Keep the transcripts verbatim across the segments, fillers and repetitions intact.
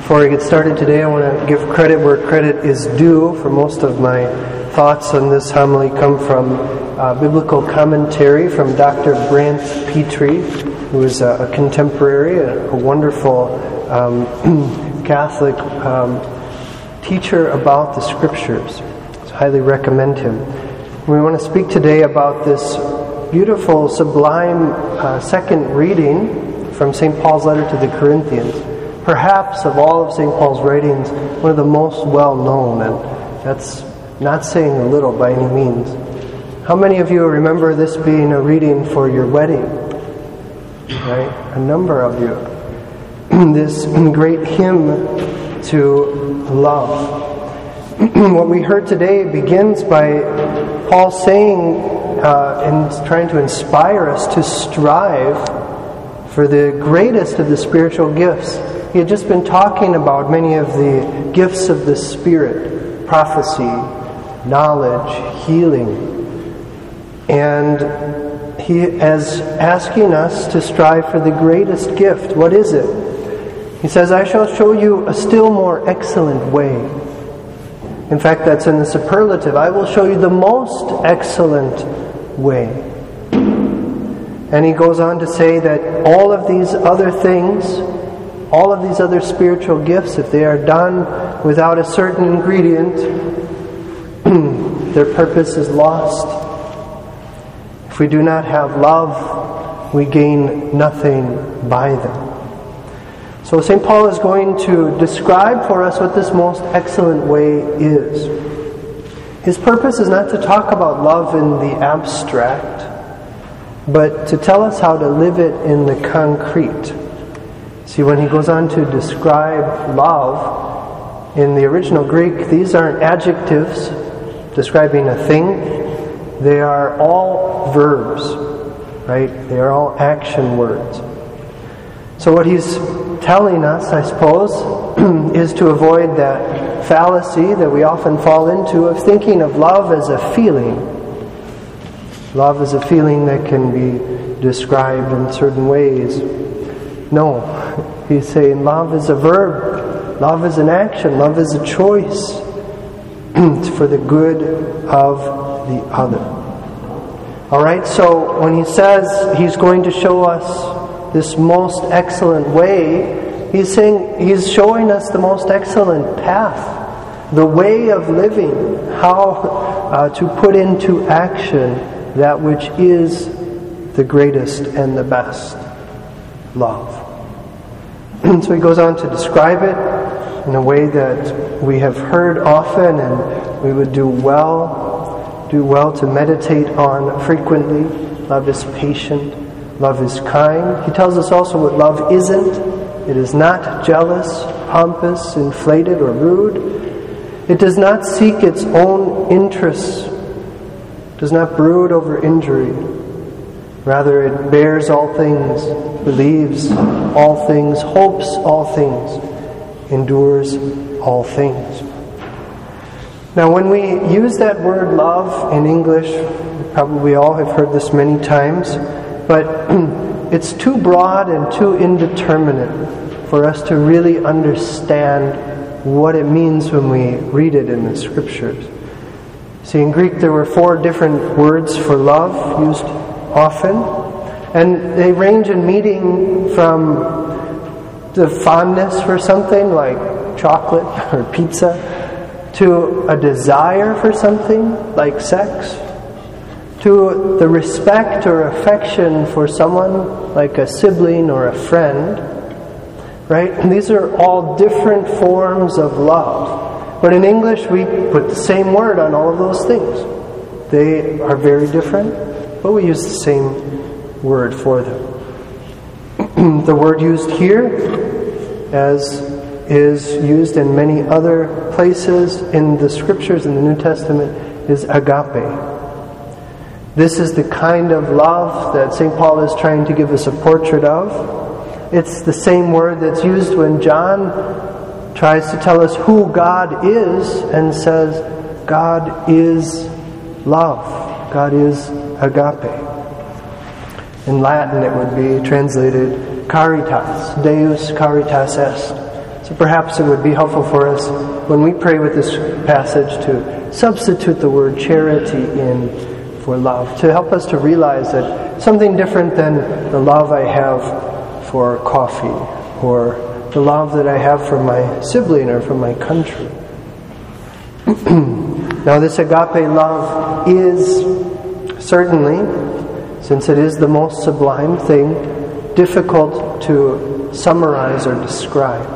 Before I get started today, I want to give credit where credit is due. For most of my thoughts on this homily come from a biblical commentary from Doctor Brant Petrie, who is a, a contemporary, a, a wonderful um, Catholic um, teacher about the Scriptures. So I highly recommend him. We want to speak today about this beautiful, sublime uh, second reading from Saint Paul's letter to the Corinthians. Perhaps of all of Saint Paul's writings, one of the most well-known, and that's not saying a little by any means. How many of you remember this being a reading for your wedding? Right? A number of you. This great hymn to love. What we heard today begins by Paul saying uh, and trying to inspire us to strive for the greatest of the spiritual gifts. He had just been talking about many of the gifts of the Spirit: prophecy, knowledge, healing. And he is asking us to strive for the greatest gift. What is it? He says, I shall show you a still more excellent way. In fact, that's in the superlative. I will show you the most excellent way. And he goes on to say that all of these other things, all of these other spiritual gifts, if they are done without a certain ingredient, their purpose is lost. If we do not have love, we gain nothing by them. So Saint Paul is going to describe for us what this most excellent way is. His purpose is not to talk about love in the abstract, but to tell us how to live it in the concrete. See, when he goes on to describe love, in the original Greek, these aren't adjectives describing a thing. They are all verbs, right? They are all action words. So what he's telling us, I suppose, is to avoid that fallacy that we often fall into of thinking of love as a feeling. Love is a feeling that can be described in certain ways. No, he's saying love is a verb. Love is an action. Love is a choice. It's for the good of the other. Alright, so when he says he's going to show us this most excellent way, he's saying he's showing us the most excellent path, the way of living, how uh, to put into action that which is the greatest and the best. Love. So he goes on to describe it in a way that we have heard often and we would do well, do well to meditate on frequently. Love is patient. Love is kind. He tells us also what love isn't. It is not jealous, pompous, inflated, or rude. It does not seek its own interests. It does not brood over injury. Rather, it bears all things, believes all things, hopes all things, endures all things. Now, when we use that word love in English, probably all have heard this many times, but it's too broad and too indeterminate for us to really understand what it means when we read it in the Scriptures. See, in Greek there were four different words for love used often, and they range in meaning from the fondness for something like chocolate or pizza to a desire for something like sex, to the respect or affection for someone like a sibling or a friend, right? And these are all different forms of love. But in English we put the same word on all of those things. They are very different, but we use the same word for them. The word used here, as is used in many other places in the Scriptures in the New Testament, is agape. This is the kind of love that Saint Paul is trying to give us a portrait of. It's the same word that's used when John tries to tell us who God is and says, God is love. God is agape. In Latin it would be translated caritas, Deus caritas est. So perhaps it would be helpful for us when we pray with this passage to substitute the word charity in for love, to help us to realize that something different than the love I have for coffee or the love that I have for my sibling or for my country. Now this agape love is certainly, since it is the most sublime thing, difficult to summarize or describe.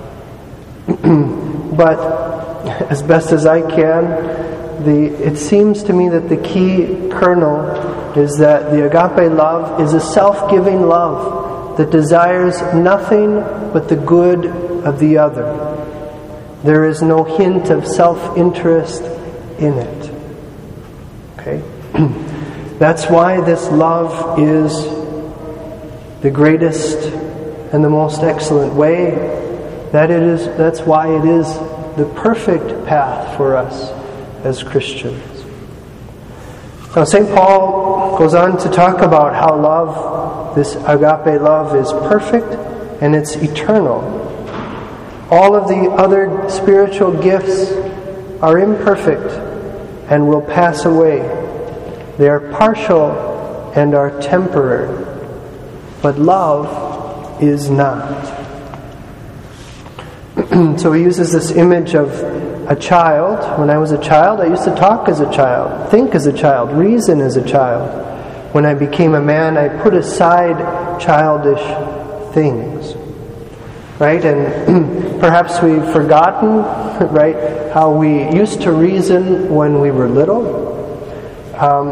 But as best as I can, the it seems to me that the key kernel is that the agape love is a self-giving love that desires nothing but the good of the other. There is no hint of self-interest in it. Okay? That's why this love is the greatest and the most excellent way. That it is, that's why it is the perfect path for us as Christians. Now Saint Paul goes on to talk about how love, this agape love, is perfect and it's eternal. All of the other spiritual gifts are imperfect and will pass away. They are partial and are temporary. But love is not. So he uses this image of a child. When I was a child, I used to talk as a child, think as a child, reason as a child. When I became a man, I put aside childish things. Right? And perhaps we've forgotten, right, how we used to reason when we were little. Um,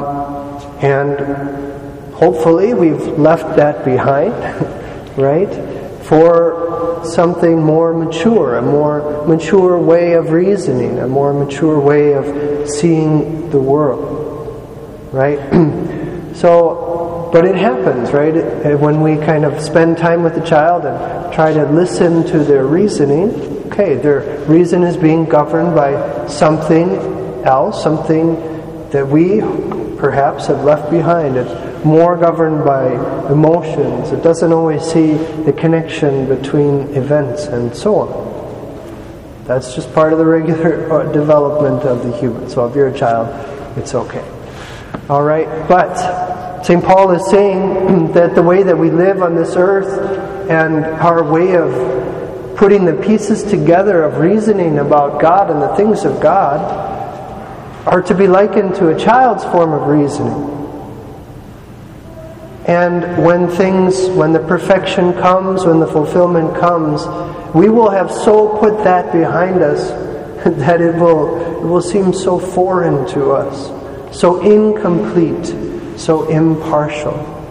and hopefully we've left that behind, right, for something more mature, a more mature way of reasoning, a more mature way of seeing the world, right? So, but it happens, right? When we kind of spend time with the child and try to listen to their reasoning, okay, their reason is being governed by something else, something that we perhaps have left behind. It's more governed by emotions. It doesn't always see the connection between events and so on. That's just part of the regular development of the human. So if you're a child, it's okay. All right, but Saint Paul is saying that the way that we live on this earth and our way of putting the pieces together of reasoning about God and the things of God are to be likened to a child's form of reasoning. And when things, when the perfection comes, when the fulfillment comes, we will have so put that behind us that it will, it will seem so foreign to us, so incomplete, so impartial.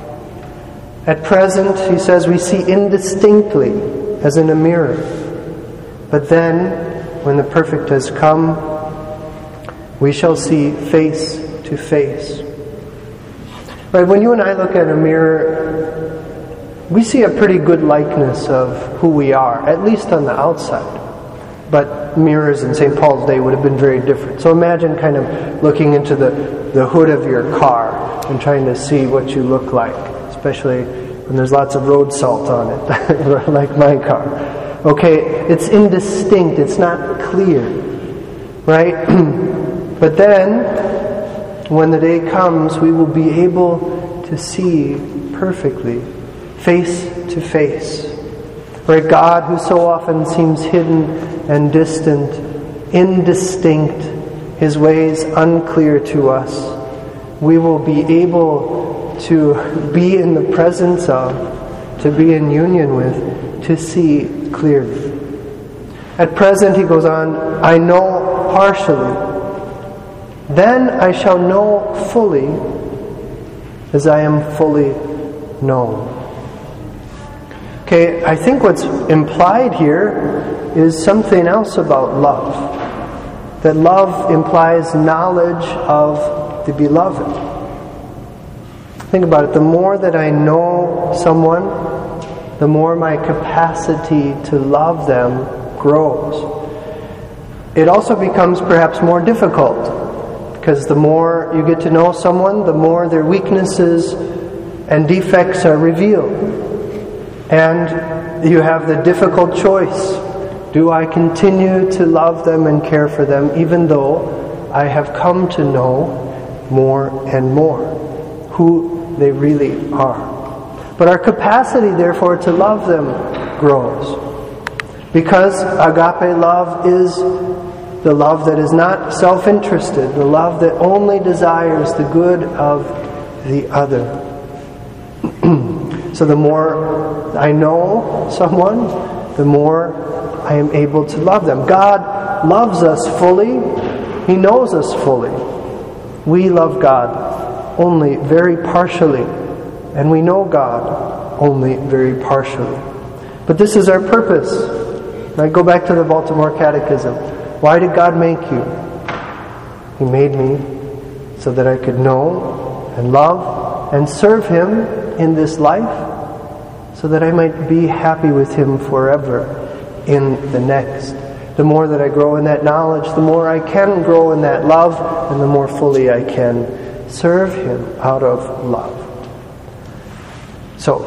At present, he says, we see indistinctly as in a mirror. But then, when the perfect has come, we shall see face to face. Right, when you and I look at a mirror, we see a pretty good likeness of who we are, at least on the outside. But mirrors in Saint Paul's day would have been very different. So imagine kind of looking into the, the hood of your car and trying to see what you look like, especially when there's lots of road salt on it, like my car. Okay, it's indistinct, it's not clear, right? But then, when the day comes, we will be able to see perfectly, face to face. Right? God, who so often seems hidden and distant, indistinct, His ways unclear to us, we will be able to be in the presence of, to be in union with, to see clearly. At present, he goes on, I know partially. Then I shall know fully as I am fully known. Okay, I think what's implied here is something else about love. That love implies knowledge of the beloved. Think about it. The more that I know someone, the more my capacity to love them grows. It also becomes perhaps more difficult, because the more you get to know someone, the more their weaknesses and defects are revealed. And you have the difficult choice Do I continue to love them and care for them even though I have come to know more and more who they really are? But our capacity, therefore, to love them grows. Because agape love is the love that is not self-interested, the love that only desires the good of the other. So the more I know someone, the more I am able to love them. God loves us fully. He knows us fully. We love God only very partially, and we know God only very partially. But this is our purpose. I go back to the Baltimore Catechism. Why did God make you? He made me so that I could know and love and serve Him in this life, so that I might be happy with Him forever in the next. The more that I grow in that knowledge, the more I can grow in that love, and the more fully I can serve Him out of love. So,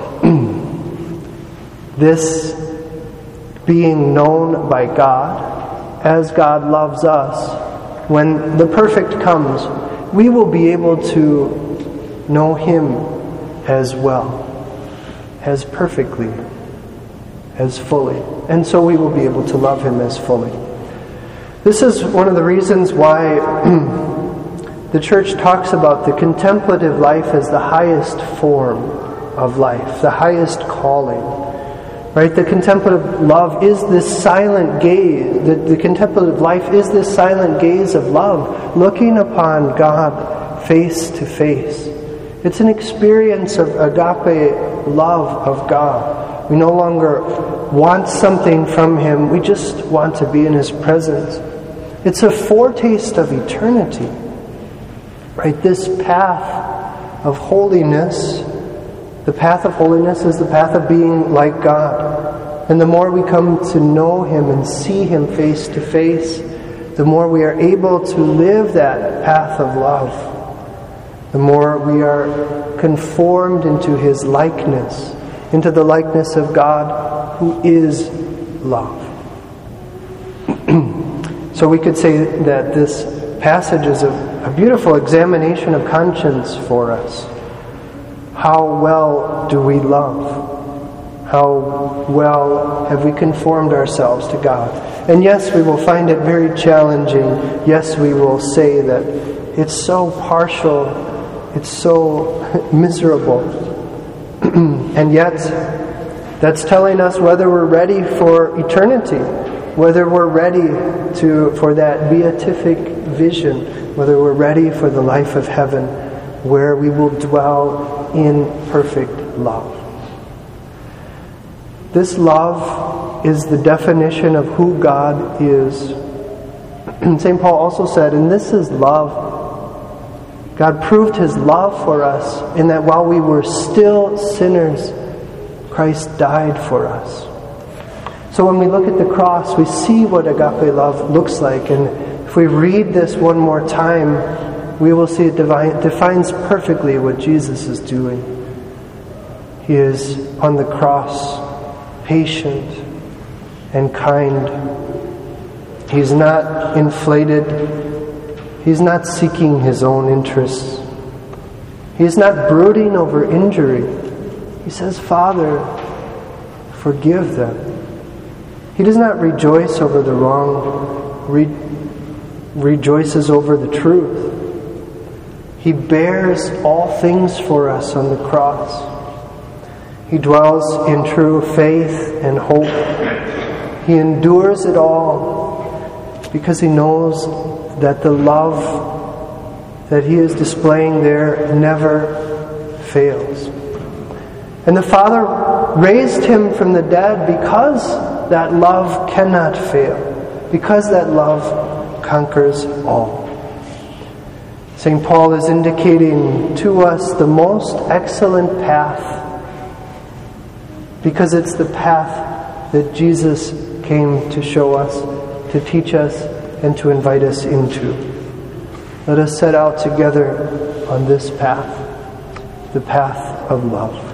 this being known by God as God loves us, when the perfect comes, we will be able to know Him as well, as perfectly, as fully. And so we will be able to love Him as fully. This is one of the reasons why the Church talks about the contemplative life as the highest form of life, the highest calling. Right? The contemplative love is this silent gaze. The, the contemplative life is this silent gaze of love, looking upon God face to face. It's an experience of agape love of God. We no longer want something from Him. We just want to be in His presence. It's a foretaste of eternity. Right? This path of holiness, the path of holiness is the path of being like God. And the more we come to know Him and see Him face to face, the more we are able to live that path of love. The more we are conformed into His likeness, into the likeness of God who is love. So we could say that this passage is a, a beautiful examination of conscience for us. How well do we love? How well have we conformed ourselves to God? And yes, we will find it very challenging. Yes, we will say that it's so partial, it's so miserable. And yet, that's telling us whether we're ready for eternity, whether we're ready to for that beatific vision, whether we're ready for the life of heaven, where we will dwell in perfect love. This love is the definition of who God is. Saint Paul also said, and this is love. God proved His love for us in that while we were still sinners, Christ died for us. So when we look at the cross, we see what agape love looks like. And if we read this one more time, we will see it divine, defines perfectly what Jesus is doing. He is on the cross, patient and kind. He's not inflated. He's not seeking His own interests. He's not brooding over injury. He says, Father, forgive them. He does not rejoice over the wrong, re- rejoices over the truth. He bears all things for us on the cross. He dwells in true faith and hope. He endures it all because He knows that the love that He is displaying there never fails. And the Father raised Him from the dead because that love cannot fail, because that love conquers all. Saint Paul is indicating to us the most excellent path, because it's the path that Jesus came to show us, to teach us, and to invite us into. Let us set out together on this path, the path of love.